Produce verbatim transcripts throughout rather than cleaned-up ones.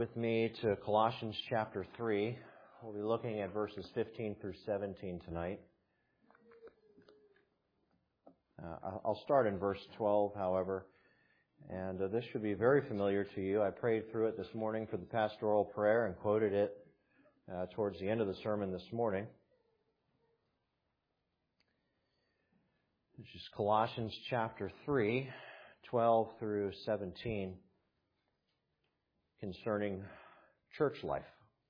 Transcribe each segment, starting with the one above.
With me to Colossians chapter three. We'll be looking at verses fifteen through seventeen tonight. Uh, I'll start in verse twelve, however, and uh, this should be very familiar to you. I prayed through it this morning for the pastoral prayer and quoted it uh, towards the end of the sermon this morning. This is Colossians chapter three, twelve through seventeen. Concerning church life.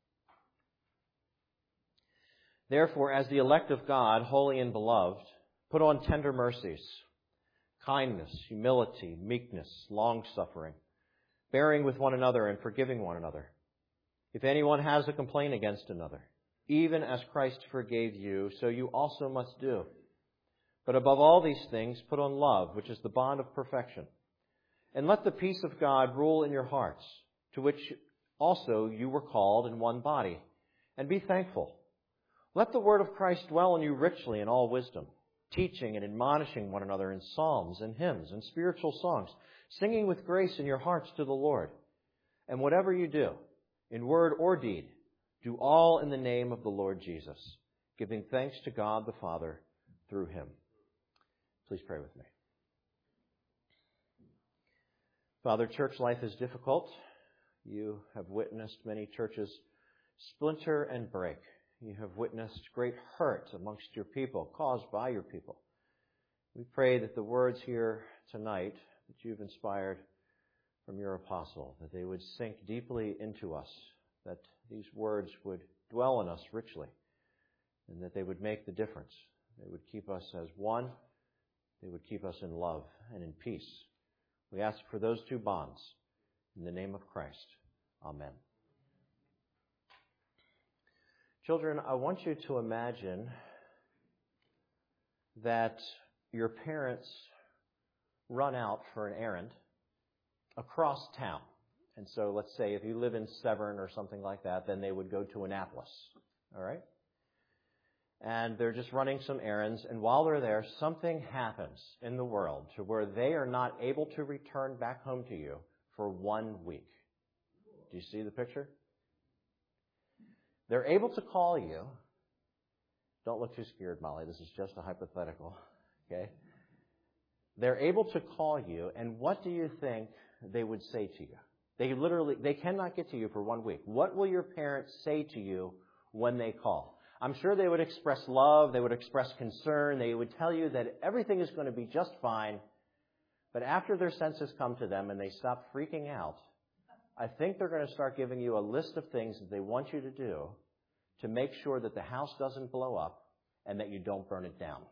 Therefore, as the elect of God, holy and beloved, put on tender mercies, kindness, humility, meekness, long-suffering, bearing with one another and forgiving one another. If anyone has a complaint against another, even as Christ forgave you, so you also must do. But above all these things, put on love, which is the bond of perfection. And let the peace of God rule in your hearts, to which also you were called in one body, and be thankful. Let the word of Christ dwell in you richly in all wisdom, teaching and admonishing one another in psalms and hymns and spiritual songs, singing with grace in your hearts to the Lord. And whatever you do, in word or deed, do all in the name of the Lord Jesus, giving thanks to God the Father through Him. Please pray with me. Father, church life is difficult. You have witnessed many churches splinter and break. You have witnessed great hurt amongst your people, caused by your people. We pray that the words here tonight that you've inspired from your apostle, that they would sink deeply into us, that these words would dwell in us richly, and that they would make the difference. They would keep us as one. They would keep us in love and in peace. We ask for those two bonds. In the name of Christ, amen. Children, I want you to imagine that your parents run out for an errand across town. And so let's say if you live in Severn or something like that, then they would go to Annapolis, all right? And they're just running some errands, and while they're there, something happens in the world to where they are not able to return back home to you for one week. Do you see the picture? They're able to call you. Don't look too scared, Molly. This is just a hypothetical. Okay? They're able to call you, and what do you think they would say to you? They literally, they cannot get to you for one week. What will your parents say to you when they call? I'm sure they would express love. They would express concern. They would tell you that everything is going to be just fine. But after their senses come to them and they stop freaking out, I think they're going to start giving you a list of things that they want you to do to make sure that the house doesn't blow up and that you don't burn it down.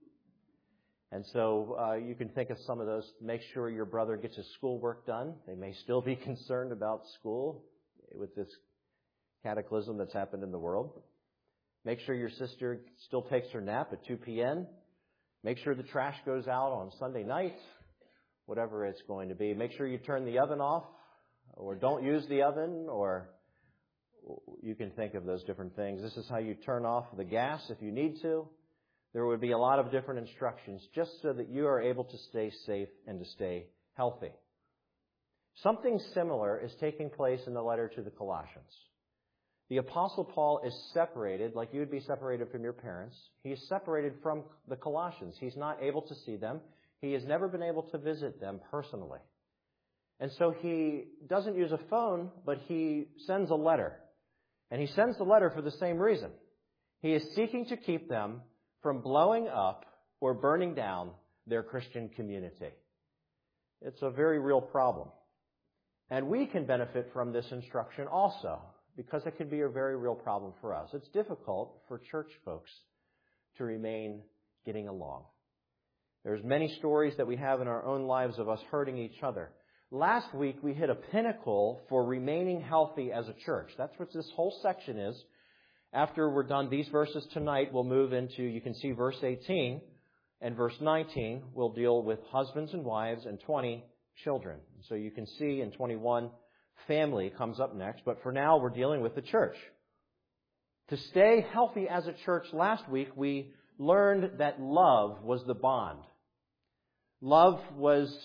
And so uh, you can think of some of those. Make sure your brother gets his schoolwork done. They may still be concerned about school with this cataclysm that's happened in the world. Make sure your sister still takes her nap at two p.m. Make sure the trash goes out on Sunday night. Whatever it's going to be. Make sure you turn the oven off or don't use the oven, or you can think of those different things. This is how you turn off the gas if you need to. There would be a lot of different instructions just so that you are able to stay safe and to stay healthy. Something similar is taking place in the letter to the Colossians. The Apostle Paul is separated, like you would be separated from your parents. He is separated from the Colossians. He's not able to see them. He has never been able to visit them personally. And so he doesn't use a phone, but he sends a letter. And he sends the letter for the same reason. He is seeking to keep them from blowing up or burning down their Christian community. It's a very real problem. And we can benefit from this instruction also, because it can be a very real problem for us. It's difficult for church folks to remain getting along. There's many stories that we have in our own lives of us hurting each other. Last week, we hit a pinnacle for remaining healthy as a church. That's what this whole section is. After we're done these verses tonight, we'll move into, you can see verse eighteen and verse nineteen. We'll deal with husbands and wives, and twenty, children. So you can see in twenty-one, family comes up next. But for now, we're dealing with the church. To stay healthy as a church, last week, we learned that love was the bond. Love was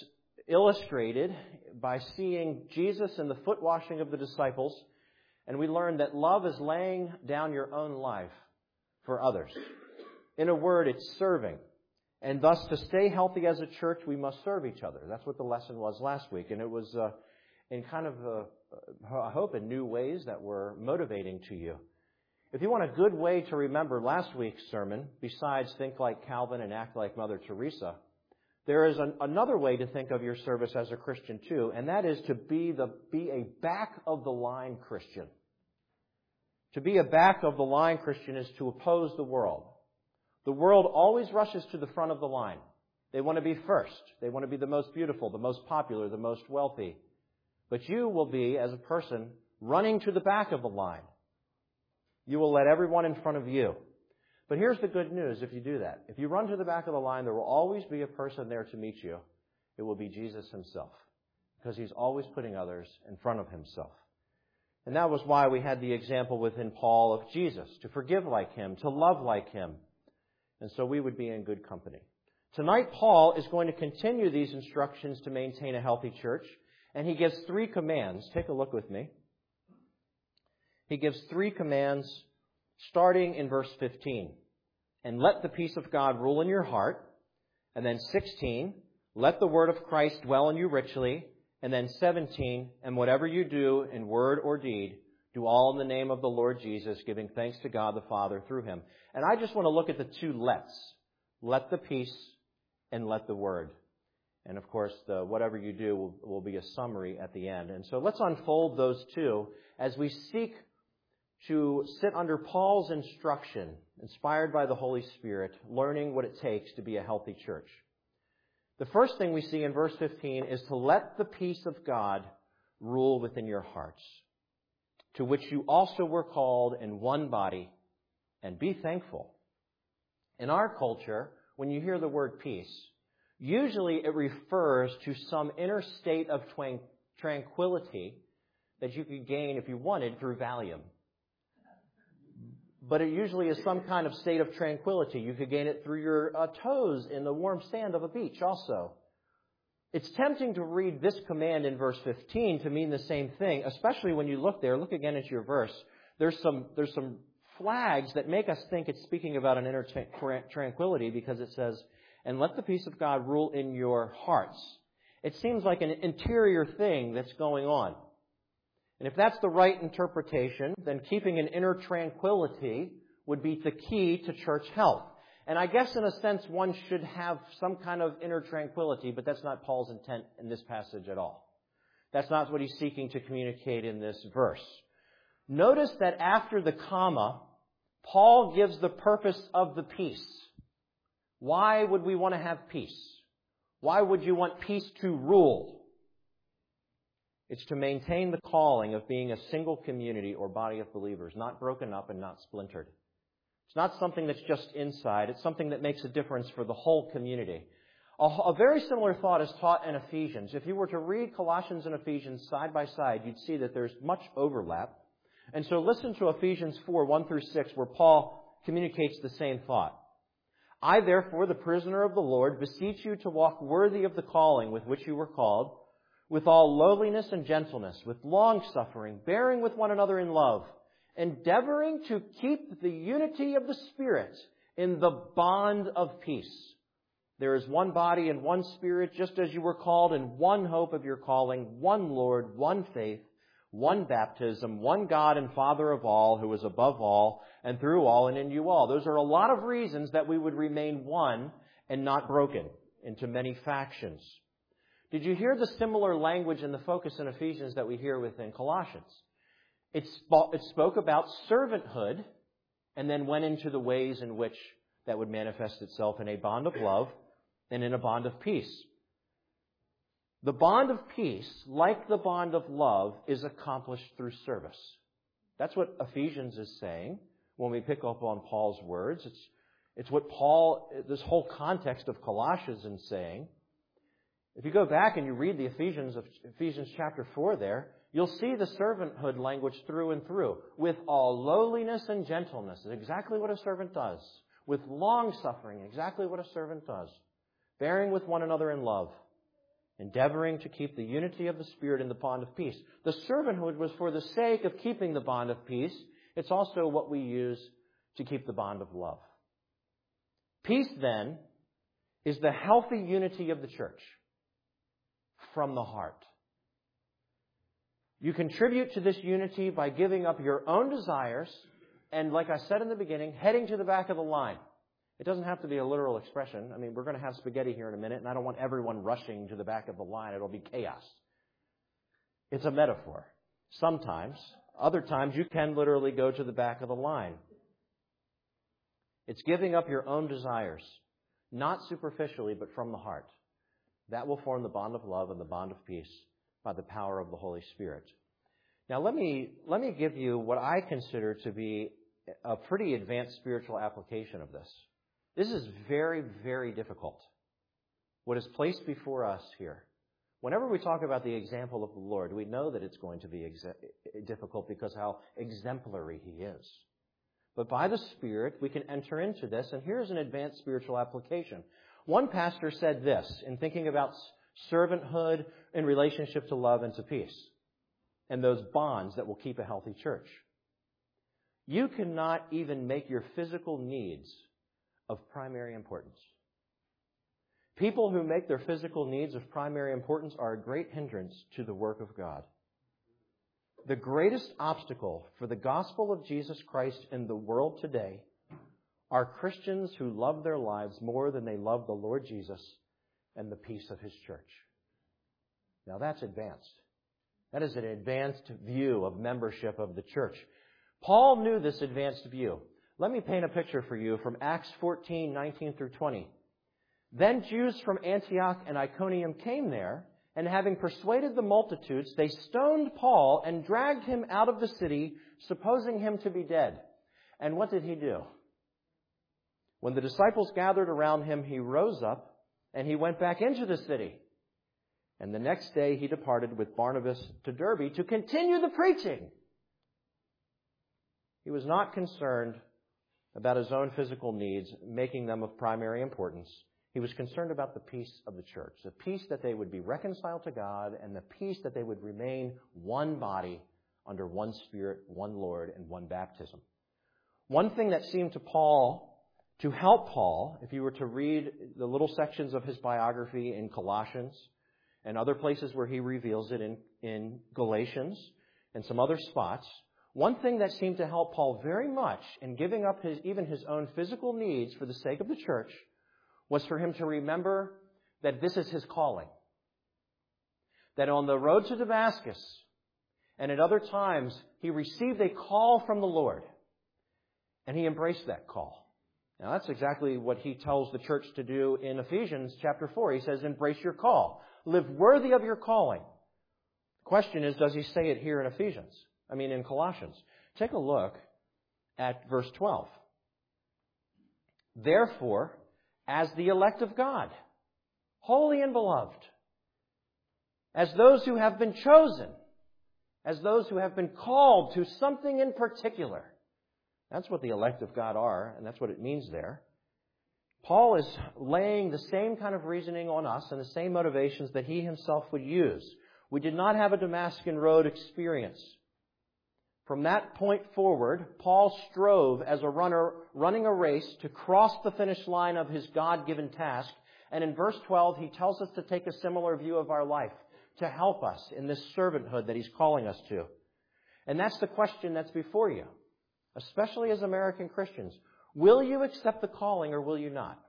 illustrated by seeing Jesus in the foot washing of the disciples, and we learn that love is laying down your own life for others. In a word, it's serving. And thus, to stay healthy as a church, we must serve each other. That's what the lesson was last week. And it was uh, in kind of, uh, I hope, in new ways that were motivating to you. If you want a good way to remember last week's sermon, besides think like Calvin and act like Mother Teresa, there is an, another way to think of your service as a Christian too, and that is to be the be a back-of-the-line Christian. To be a back-of-the-line Christian is to oppose the world. The world always rushes to the front of the line. They want to be first. They want to be the most beautiful, the most popular, the most wealthy. But you will be, as a person, running to the back of the line. You will let everyone in front of you. But here's the good news if you do that. If you run to the back of the line, there will always be a person there to meet you. It will be Jesus himself, because he's always putting others in front of himself. And that was why we had the example within Paul of Jesus, to forgive like him, to love like him. And so we would be in good company. Tonight, Paul is going to continue these instructions to maintain a healthy church, and he gives three commands. Take a look with me. He gives three commands starting in verse fifteen. And let the peace of God rule in your heart. And then sixteen, let the word of Christ dwell in you richly. And then seventeen, and whatever you do in word or deed, do all in the name of the Lord Jesus, giving thanks to God the Father through him. And I just want to look at the two lets. Let the peace and let the word. And of course, the whatever you do will, will be a summary at the end. And so let's unfold those two as we seek to sit under Paul's instruction, inspired by the Holy Spirit, learning what it takes to be a healthy church. The first thing we see in verse fifteen is to let the peace of God rule within your hearts, to which you also were called in one body, and be thankful. In our culture, when you hear the word peace, usually it refers to some inner state of twang- tranquility that you could gain if you wanted through Valium. But it usually is some kind of state of tranquility. You could gain it through your uh, toes in the warm sand of a beach also. It's tempting to read this command in verse fifteen to mean the same thing, especially when you look there. Look again at your verse. There's some, there's some flags that make us think it's speaking about an inner tra- tranquility because it says, and let the peace of God rule in your hearts. It seems like an interior thing that's going on. And if that's the right interpretation, then keeping an inner tranquility would be the key to church health. And I guess in a sense one should have some kind of inner tranquility, but that's not Paul's intent in this passage at all. That's not what he's seeking to communicate in this verse. Notice that after the comma, Paul gives the purpose of the peace. Why would we want to have peace? Why would you want peace to rule? It's to maintain the calling of being a single community or body of believers, not broken up and not splintered. It's not something that's just inside. It's something that makes a difference for the whole community. A, a very similar thought is taught in Ephesians. If you were to read Colossians and Ephesians side by side, you'd see that there's much overlap. And so listen to Ephesians four, one through six, where Paul communicates the same thought. I, therefore, the prisoner of the Lord, beseech you to walk worthy of the calling with which you were called, with all lowliness and gentleness, with long-suffering, bearing with one another in love, endeavoring to keep the unity of the Spirit in the bond of peace. There is one body and one Spirit, just as you were called in one hope of your calling, one Lord, one faith, one baptism, one God and Father of all, who is above all and through all and in you all. Those are a lot of reasons that we would remain one and not broken into many factions. Did you hear the similar language and the focus in Ephesians that we hear within Colossians? It, sp- it spoke about servanthood and then went into the ways in which that would manifest itself in a bond of love and in a bond of peace. The bond of peace, like the bond of love, is accomplished through service. That's what Ephesians is saying when we pick up on Paul's words. It's, it's what Paul, this whole context of Colossians is saying. If you go back and you read the Ephesians of Ephesians chapter four there, you'll see the servanthood language through and through. With all lowliness and gentleness, exactly what a servant does. With long suffering, exactly what a servant does. Bearing with one another in love. endeavoring to keep the unity of the Spirit in the bond of peace. The servanthood was for the sake of keeping the bond of peace. It's also what we use to keep the bond of love. Peace, then, is the healthy unity of the church from the heart. You contribute to this unity by giving up your own desires and, like I said in the beginning, heading to the back of the line. It doesn't have to be a literal expression. I mean, we're going to have spaghetti here in a minute, and I don't want everyone rushing to the back of the line. It'll be chaos. It's a metaphor. Sometimes. Other times, you can literally go to the back of the line. It's giving up your own desires, not superficially, but from the heart. That will form the bond of love and the bond of peace by the power of the Holy Spirit. Now, let me, let me give you what I consider to be a pretty advanced spiritual application of this. This is very, very difficult. What is placed before us here. Whenever we talk about the example of the Lord, we know that it's going to be exe- difficult because how exemplary He is. But by the Spirit, we can enter into this, and here's an advanced spiritual application. One pastor said this in thinking about servanthood in relationship to love and to peace, and those bonds that will keep a healthy church. You cannot even make your physical needs of primary importance. People who make their physical needs of primary importance are a great hindrance to the work of God. The greatest obstacle for the gospel of Jesus Christ in the world today are Christians who love their lives more than they love the Lord Jesus and the peace of His church. Now that's advanced. That is an advanced view of membership of the church. Paul knew this advanced view. Let me paint a picture for you from Acts fourteen, nineteen through twenty. Then Jews from Antioch and Iconium came there, and having persuaded the multitudes, they stoned Paul and dragged him out of the city, supposing him to be dead. And what did he do? When the disciples gathered around him, he rose up and he went back into the city. And the next day he departed with Barnabas to Derbe to continue the preaching. He was not concerned about his own physical needs, making them of primary importance. He was concerned about the peace of the church, the peace that they would be reconciled to God, and the peace that they would remain one body under one Spirit, one Lord, and one baptism. One thing that seemed to Paul, to help Paul, if you were to read the little sections of his biography in Colossians and other places where he reveals it in, in Galatians and some other spots, one thing that seemed to help Paul very much in giving up his, even his own physical needs for the sake of the church was for him to remember that this is his calling. That on the road to Damascus and at other times, he received a call from the Lord. And he embraced that call. Now that's exactly what he tells the church to do in Ephesians chapter four. He says, embrace your call. Live worthy of your calling. The question is, does he say it here in Ephesians? I mean, in Colossians. Take a look at verse twelve. Therefore, as the elect of God, holy and beloved, as those who have been chosen, as those who have been called to something in particular. That's what the elect of God are, and that's what it means there. Paul is laying the same kind of reasoning on us and the same motivations that he himself would use. We did not have a Damascus Road experience. From that point forward, Paul strove as a runner running a race to cross the finish line of his God-given task. And in verse twelve, he tells us to take a similar view of our life to help us in this servanthood that he's calling us to. And that's the question that's before you, especially as American Christians. Will you accept the calling or will you not?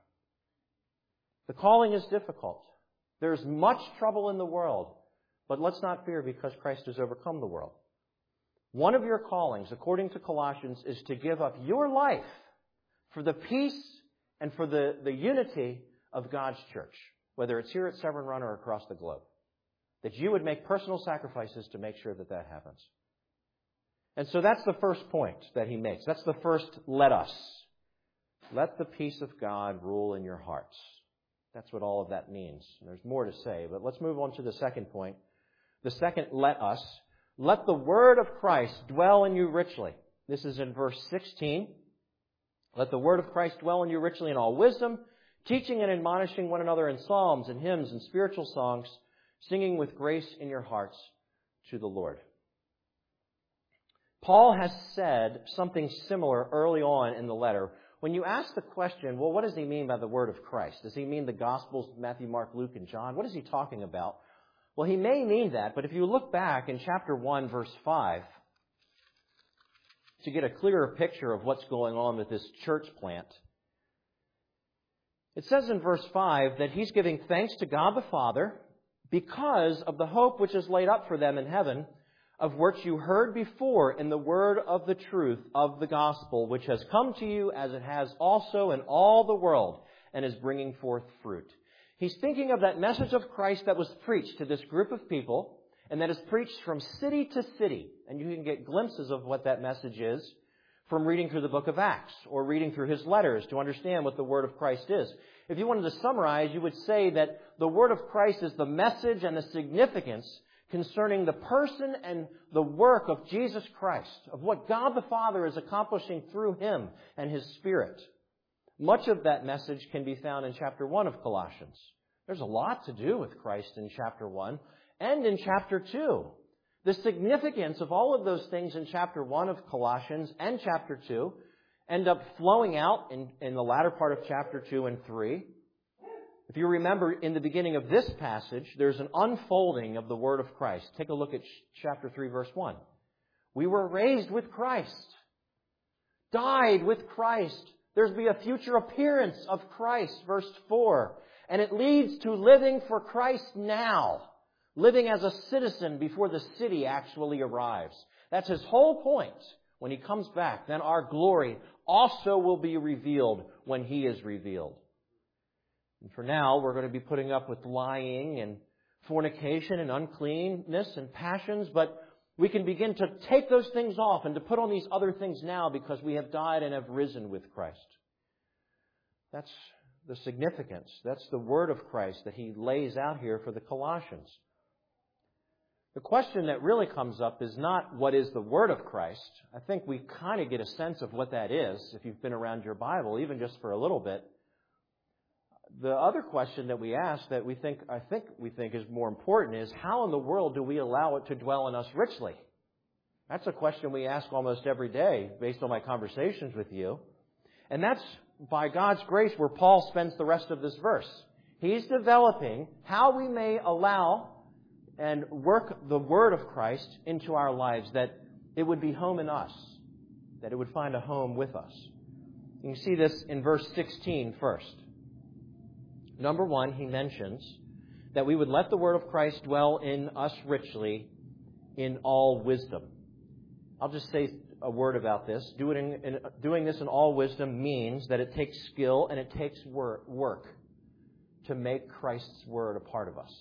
The calling is difficult. There's much trouble in the world, but let's not fear because Christ has overcome the world. One of your callings, according to Colossians, is to give up your life for the peace and for the, the unity of God's church, whether it's here at Severn Run or across the globe. That you would make personal sacrifices to make sure that that happens. And so that's the first point that he makes. That's the first let us. Let the peace of God rule in your hearts. That's what all of that means. There's more to say, but let's move on to the second point. The second let us. Let the word of Christ dwell in you richly. This is in verse sixteen. Let the word of Christ dwell in you richly in all wisdom, teaching and admonishing one another in psalms and hymns and spiritual songs, singing with grace in your hearts to the Lord. Paul has said something similar early on in the letter. When you ask the question, well, what does he mean by the word of Christ? Does he mean the Gospels, Matthew, Mark, Luke, and John? What is he talking about? Well, he may mean that, but if you look back in chapter one, verse five, to get a clearer picture of what's going on with this church plant, it says in verse five that he's giving thanks to God the Father because of the hope which is laid up for them in heaven, of which you heard before in the word of the truth of the gospel, which has come to you as it has also in all the world and is bringing forth fruit. He's thinking of that message of Christ that was preached to this group of people and that is preached from city to city. And you can get glimpses of what that message is from reading through the book of Acts or reading through his letters to understand what the word of Christ is. If you wanted to summarize, you would say that the word of Christ is the message and the significance concerning the person and the work of Jesus Christ, of what God the Father is accomplishing through him and his Spirit. Much of that message can be found in chapter one of Colossians. There's a lot to do with Christ in chapter one and in chapter two. The significance of all of those things in chapter one of Colossians and chapter two end up flowing out in, in the latter part of chapter two and three. If you remember, in the beginning of this passage, there's an unfolding of the word of Christ. Take a look at chapter three, verse one. We were raised with Christ, died with Christ. There's be a future appearance of Christ, verse four. And it leads to living for Christ now, living as a citizen before the city actually arrives. That's his whole point. When he comes back, then our glory also will be revealed when he is revealed. And for now, we're going to be putting up with lying and fornication and uncleanness and passions, but we can begin to take those things off and to put on these other things now because we have died and have risen with Christ. That's the significance. That's the word of Christ that he lays out here for the Colossians. The question that really comes up is not what is the word of Christ. I think we kind of get a sense of what that is if you've been around your Bible, even just for a little bit. The other question that we ask that we think, I think we think is more important is how in the world do we allow it to dwell in us richly? That's a question we ask almost every day based on my conversations with you. And that's by God's grace where Paul spends the rest of this verse. He's developing how we may allow and work the word of Christ into our lives, that it would be home in us, that it would find a home with us. You can see this in verse sixteen first. Number one, he mentions that we would let the word of Christ dwell in us richly in all wisdom. I'll just say a word about this. Doing, in, doing this in all wisdom means that it takes skill and it takes work, work to make Christ's word a part of us.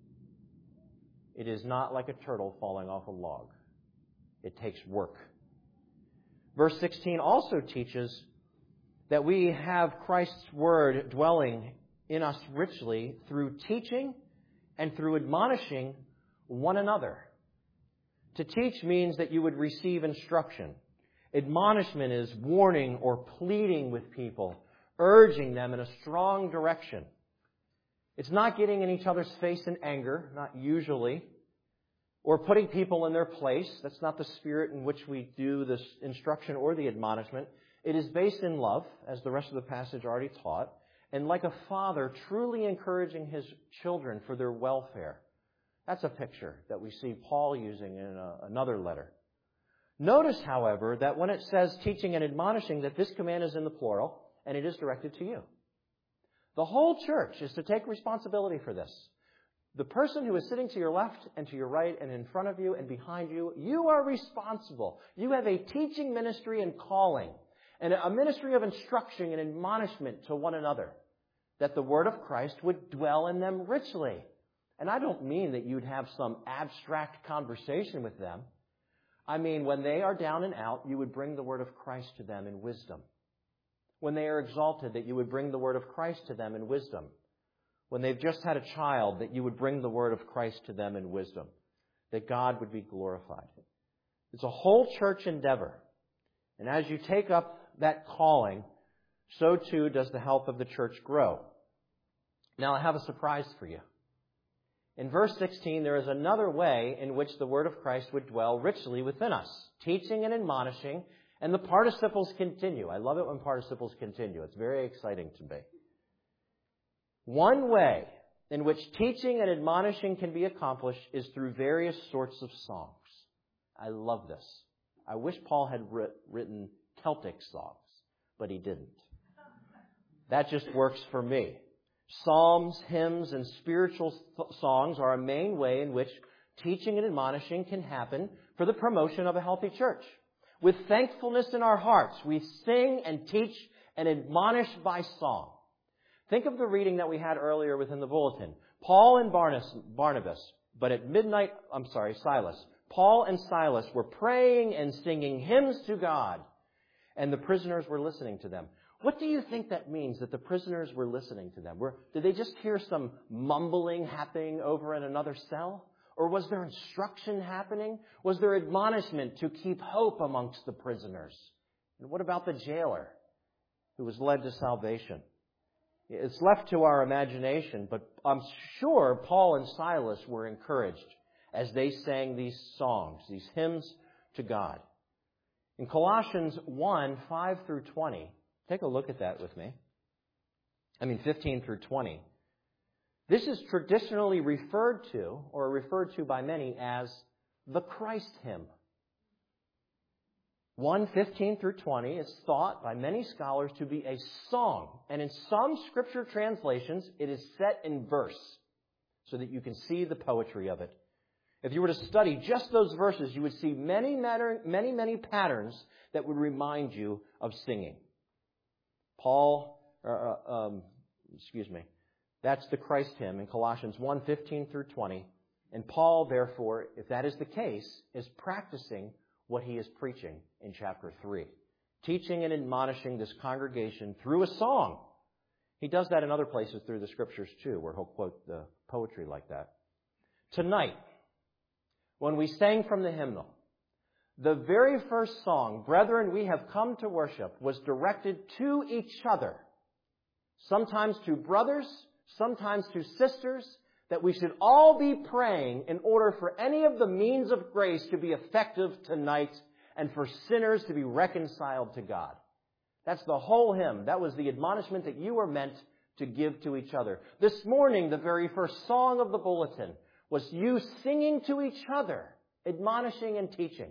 It is not like a turtle falling off a log. It takes work. Verse sixteen also teaches that we have Christ's word dwelling in us richly through teaching and through admonishing one another. To teach means that you would receive instruction. Admonishment is warning or pleading with people, urging them in a strong direction. It's not getting in each other's face in anger, not usually, or putting people in their place. That's not the spirit in which we do this instruction or the admonishment. It is based in love, as the rest of the passage already taught, and like a father truly encouraging his children for their welfare. That's a picture that we see Paul using in a, another letter. Notice, however, that when it says teaching and admonishing, that this command is in the plural, and it is directed to you. The whole church is to take responsibility for this. The person who is sitting to your left and to your right and in front of you and behind you, you are responsible. You have a teaching ministry and calling, and a ministry of instruction and admonishment to one another, that the word of Christ would dwell in them richly. And I don't mean that you'd have some abstract conversation with them. I mean, when they are down and out, you would bring the word of Christ to them in wisdom. When they are exalted, that you would bring the word of Christ to them in wisdom. When they've just had a child, that you would bring the word of Christ to them in wisdom. That God would be glorified. It's a whole church endeavor. And as you take up that calling, so too does the health of the church grow. Now, I have a surprise for you. In verse sixteen, there is another way in which the word of Christ would dwell richly within us, teaching and admonishing, and the participles continue. I love it when participles continue. It's very exciting to me. One way in which teaching and admonishing can be accomplished is through various sorts of songs. I love this. I wish Paul had writ- written Celtic songs, but he didn't. That just works for me. Psalms, hymns, and spiritual th- songs are a main way in which teaching and admonishing can happen for the promotion of a healthy church. With thankfulness in our hearts, we sing and teach and admonish by song. Think of the reading that we had earlier within the bulletin. Paul and Barnabas, but at midnight, I'm sorry, Silas. Paul and Silas were praying and singing hymns to God, and the prisoners were listening to them. What do you think that means, that the prisoners were listening to them? Were, did they just hear some mumbling happening over in another cell? Or was there instruction happening? Was there admonishment to keep hope amongst the prisoners? And what about the jailer who was led to salvation? It's left to our imagination, but I'm sure Paul and Silas were encouraged as they sang these songs, these hymns to God. In Colossians one, five through twenty, take a look at that with me. I mean, fifteen through twenty. This is traditionally referred to, or referred to by many as, the Christ hymn. one, fifteen through twenty is thought by many scholars to be a song. And in some scripture translations, it is set in verse so that you can see the poetry of it. If you were to study just those verses, you would see many, many, many patterns that would remind you of singing. Paul, uh, um, excuse me, that's the Christ hymn in Colossians one, fifteen through twenty. And Paul, therefore, if that is the case, is practicing what he is preaching in chapter three. Teaching and admonishing this congregation through a song. He does that in other places through the scriptures too, where he'll quote the poetry like that. Tonight, when we sang from the hymnal, the very first song, Brethren, We Have Come to Worship, was directed to each other. Sometimes to brothers, sometimes to sisters, that we should all be praying in order for any of the means of grace to be effective tonight and for sinners to be reconciled to God. That's the whole hymn. That was the admonishment that you were meant to give to each other. This morning, the very first song of the bulletin was you singing to each other, admonishing and teaching.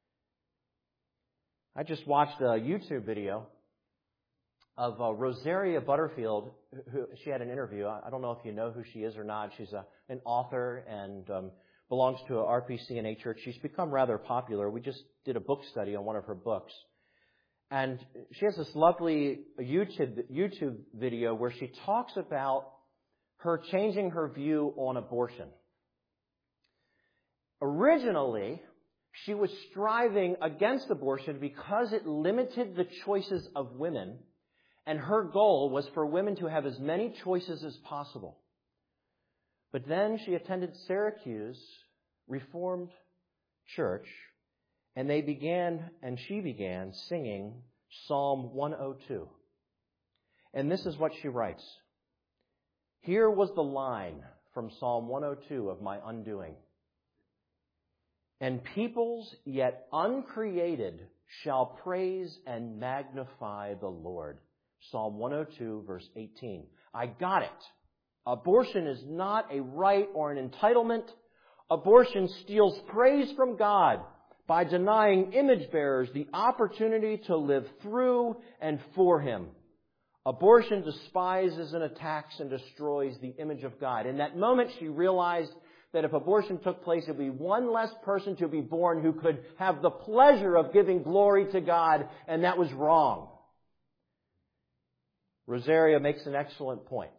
I just watched a YouTube video of uh, Rosaria Butterfield. Who, she had an interview. I don't know if you know who she is or not. She's a, an author and um, belongs to a R P C N A church. She's become rather popular. We just did a book study on one of her books. And she has this lovely YouTube, YouTube video where she talks about her changing her view on abortion. Originally, she was striving against abortion because it limited the choices of women, and her goal was for women to have as many choices as possible. But then she attended Syracuse Reformed Church, and they began, and she began singing Psalm one oh two. And this is what she writes. Here was the line from Psalm one oh two of my undoing. And peoples yet uncreated shall praise and magnify the Lord. Psalm one oh two, verse eighteen. I got it. Abortion is not a right or an entitlement. Abortion steals praise from God by denying image bearers the opportunity to live through and for Him. Abortion despises and attacks and destroys the image of God. In that moment, she realized that if abortion took place, it would be one less person to be born who could have the pleasure of giving glory to God, and that was wrong. Rosaria makes an excellent point.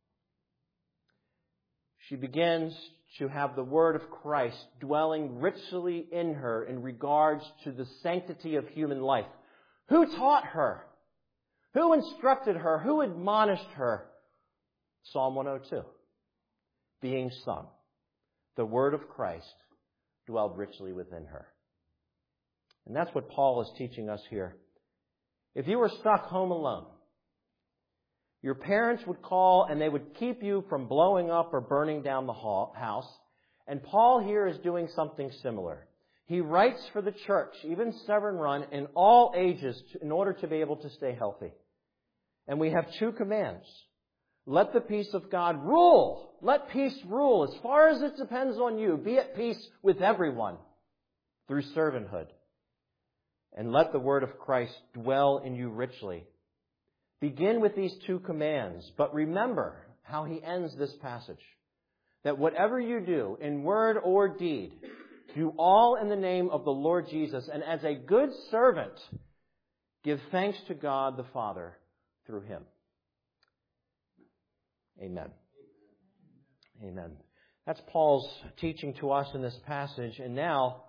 She begins to have the word of Christ dwelling richly in her in regards to the sanctity of human life. Who taught her? Who instructed her? Who admonished her? Psalm one oh two, being sung. The word of Christ dwelled richly within her. And that's what Paul is teaching us here. If you were stuck home alone, Your parents would call and they would keep you from blowing up or burning down the house. And Paul here is doing something similar. He writes for the church, even Severn Run, in all ages in order to be able to stay healthy. And we have two commands. Let the peace of God rule. Let peace rule. As far as it depends on you, be at peace with everyone through servanthood. And let the word of Christ dwell in you richly. Begin with these two commands, but remember how he ends this passage. That whatever you do, in word or deed, do all in the name of the Lord Jesus, and as a good servant, give thanks to God the Father through him. Amen. Amen. That's Paul's teaching to us in this passage. And now,